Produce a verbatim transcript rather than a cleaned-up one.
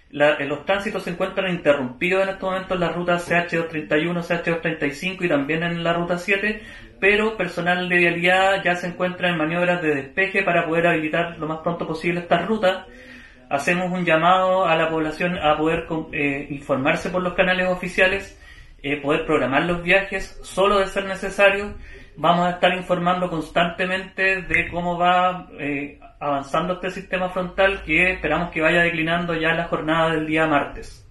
La, eh, los tránsitos se encuentran interrumpidos en estos momentos en la ruta C H doscientos treinta y uno, C H doscientos treinta y cinco y también en la ruta siete, pero personal de vialidad ya se encuentra en maniobras de despeje para poder habilitar lo más pronto posible estas rutas. Hacemos un llamado a la población a poder eh, informarse por los canales oficiales, eh, poder programar los viajes solo de ser necesario. Vamos a estar informando constantemente de cómo va eh, avanzando este sistema frontal, que esperamos que vaya declinando ya en la jornada del día martes.